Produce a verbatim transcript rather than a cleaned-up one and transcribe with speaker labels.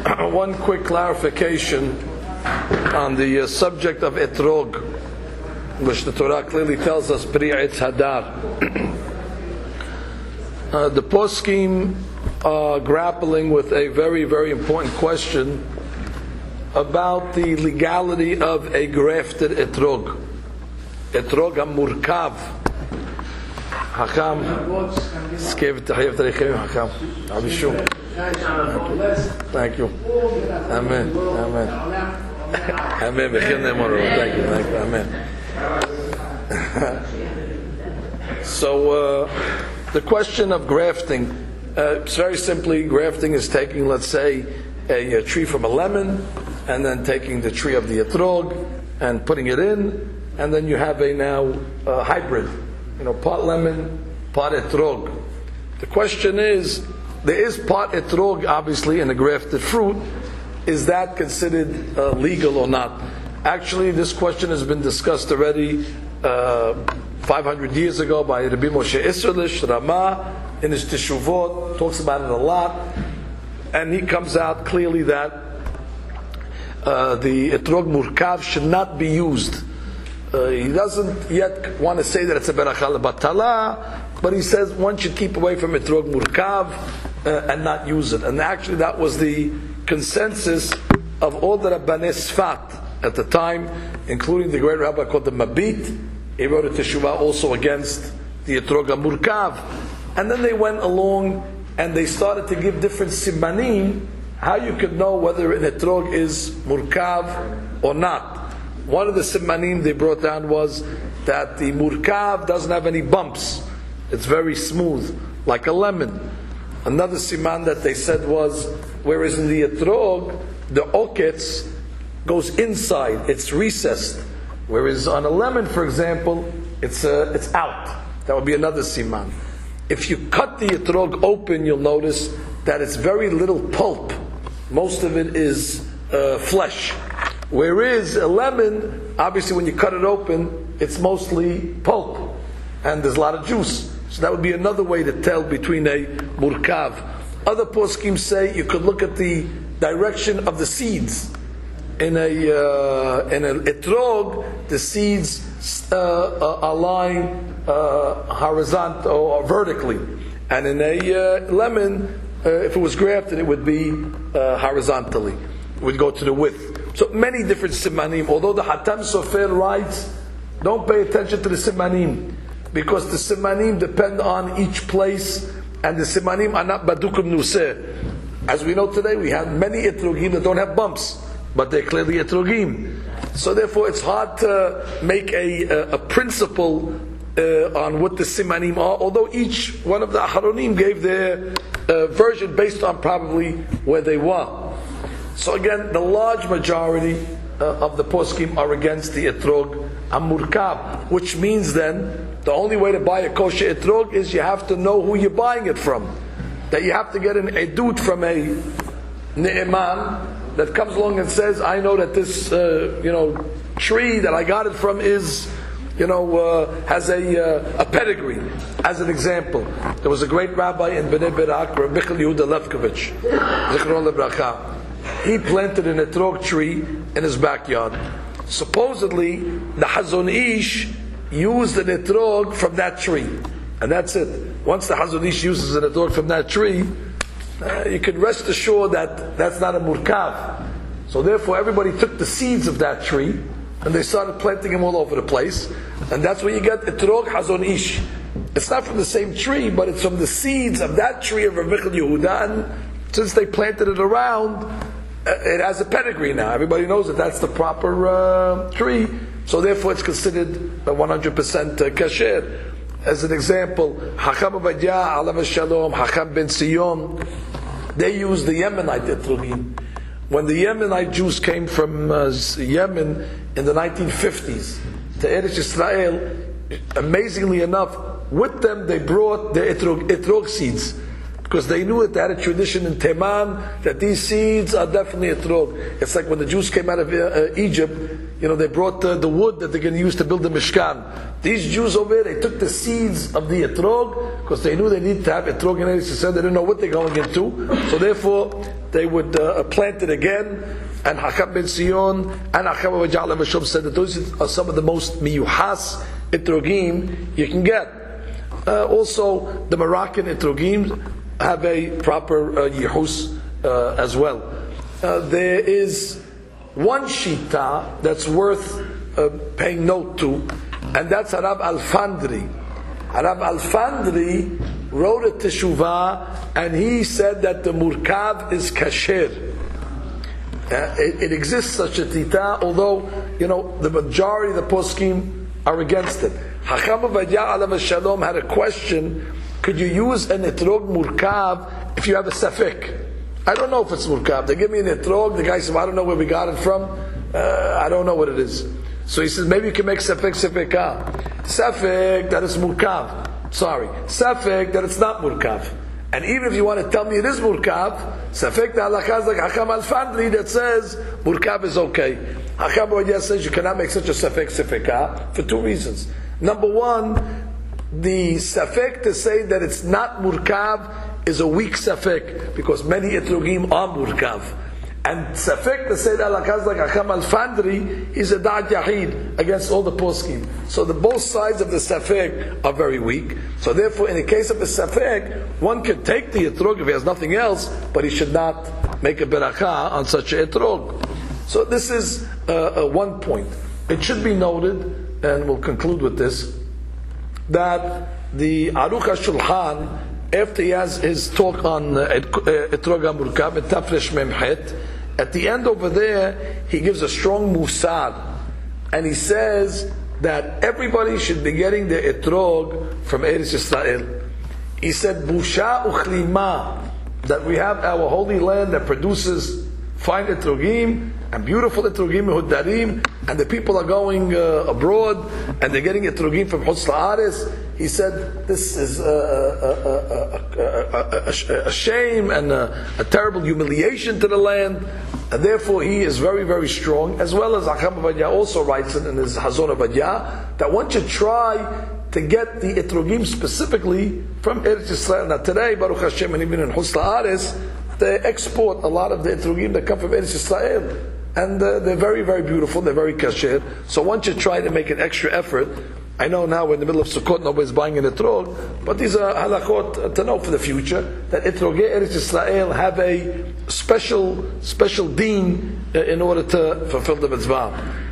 Speaker 1: one quick clarification on the uh, subject of etrog, which the Torah clearly tells us pri etz hadar. uh, the poskim are grappling with a very, very important question about the legality of a grafted etrog, etrog hamurkav. Hakam, skev tahiyav terechem hakam. Abishum. Thank you. Amen. Amen. Amen. Thank you. Thank you. Amen. So uh, the question of grafting, uh, it's very simply, grafting is taking, let's say, a, a tree from a lemon, and then taking the tree of the etrog and putting it in, and then you have a now uh, hybrid, you know, part lemon, part etrog. The question is, there is part etrog, obviously, in a grafted fruit. Is that considered uh, legal or not? Actually, this question has been discussed already uh, five hundred years ago by Rabbi Moshe Isserlish, Ramah, in his Teshuvot, talks about it a lot, and he comes out clearly that uh, the etrog murkav should not be used. Uh, he doesn't yet want to say that it's a beracha lebatala, but he says one should keep away from etrog murkav uh, and not use it. And actually, that was the consensus of all the Rabbanei Sfat at the time, including the great rabbi called the Mabit. He wrote a teshuvah also against the etrog murkav. And then they went along and they started to give different simanim, how you could know whether an etrog is murkav or not. One of the simanim they brought down was that the murkav doesn't have any bumps. It's very smooth, like a lemon. Another siman that they said was, whereas in the etrog, the oketz goes inside, it's recessed. Whereas on a lemon, for example, it's uh, it's out. That would be another siman. If you cut the etrog open, you'll notice that it's very little pulp. Most of it is uh, flesh. Whereas a lemon, obviously when you cut it open, it's mostly pulp. And there's a lot of juice. So that would be another way to tell between a murkav. Other poskim say you could look at the direction of the seeds. In a uh, in an etrog, the seeds uh, uh, are lying uh, horizontal or vertically, and in a uh, lemon, uh, if it was grafted, it would be uh, horizontally. It would go to the width. So many different simanim. Although the Hatam Sofer writes, don't pay attention to the simanim, because the simanim depend on each place, and the simanim are not badukum nuseh. As we know today, we have many etrogim that don't have bumps, but they're clearly etrogim. So therefore, it's hard to make a, a, a principle uh, on what the simanim are, although each one of the aharonim gave their uh, version based on probably where they were. So again, the large majority uh, of the poskim are against the etrog hamurkav, which means then the only way to buy a kosher etrog is you have to know who you're buying it from. That you have to get an edut from a ne'eman that comes along and says, I know that this uh, you know tree that I got it from is you know uh, has a uh, a pedigree. As an example, there was a great rabbi in Bnei Brak, Rabbi Michal Yehuda Lefkovich, Zichron Lebracha. He planted an etrog tree in his backyard. Supposedly, the Hazon Ish used an etrog from that tree, and that's it. Once the Hazon Ish uses an etrog from that tree, uh, you can rest assured that that's not a murkav. So therefore, everybody took the seeds of that tree and they started planting them all over the place, and that's where you get etrog Hazon Ish. It's not from the same tree, but it's from the seeds of that tree of Rabbi Michal Yehuda, and since they planted it around, it has a pedigree now. Everybody knows that that's the proper uh, tree. So therefore it's considered one hundred percent kasher. As an example, Hakam Ovadia, Alav Shalom, Hakam Ben Sion, they used the Yemenite etrogim. When the Yemenite Jews came from uh, Yemen in the nineteen fifties to Eretz Yisrael, amazingly enough, with them they brought the etrog, etrog seeds. because they knew it. They had a tradition in Teman that these seeds are definitely etrog. It's like when the Jews came out of uh, Egypt, you know, they brought uh, the wood that they're going to use to build the Mishkan. These Jews over there, they took the seeds of the etrog because they knew they needed to have etrog in Eretz Yisrael. They didn't know what they're going into, so therefore they would uh, plant it again. And Hakam ben Sion and Hakam Vajal Mashum said that those are some of the most miyuhas etrogim you can get. Uh, also, the Moroccan etrogim have a proper uh, yihus uh, as well. Uh, there is one shita that's worth uh, paying note to, and that's Arab Al-Fandri. Arab Al-Fandri wrote a teshuvah, and he said that the murkav is kasher. Uh, it, it exists such a tita, although you know the majority of the poskim are against it. Hakam Ovadia Alav Shalom had a question: could you use an etrog murkav if you have a safek? I don't know if it's murkav. They give me an etrog. The guy says, well, "I don't know where we got it from. Uh, I don't know what it is." So he says, "Maybe you can make safek safeka. Safek that is murkav. Sorry, safek that it's not murkav." And even if you want to tell me it is murkav, safek the halakha is like Hakam Al-Fandri that says murkav is okay. Hakam Ovadia says you cannot make such a safek safeka for two reasons. Number one, the safek to say that it's not murkav is a weak safek because many etrogim are murkav. And safek to say that halakha is like Hakam Al-Fandri is a da'at yahid against all the poskim. So the both sides of the safek are very weak. So therefore, in the case of the safek, one could take the etrog if he has nothing else, but he should not make a beracha on such a etrog. So this is uh, uh, one point. It should be noted, and we'll conclude with this, that the Aruch HaShulchan, after he has his talk on Etrog HaMurkav, at Tafresh Memchet, at the end over there, he gives a strong musar, and he says that everybody should be getting the etrog from Eretz Yisrael. He said, Busha uchlima, that we have our holy land that produces fine etrogim, and beautiful etrogim hudarim, and the people are going uh, abroad, and they're getting etrogim from Chutz La'aretz. He said, this is a, a, a, a, a shame and a, a terrible humiliation to the land, and therefore he is very, very strong, as well as Hakam Ovadia also writes it in his Hazon Ovadia, that one should try to get the etrogim specifically from Eretz Yisrael. Now today, Baruch Hashem, and even in Chutz La'aretz, they export a lot of the etrogim that come from Eretz Yisrael, and uh, they're very, very beautiful, they're very kasher, so one should try to make an extra effort. I know now we're in the middle of Sukkot, nobody's buying an etrog, but these are halachot to know for the future, that etrogei Eretz Yisrael have a special, special deen in order to fulfill the mitzvah.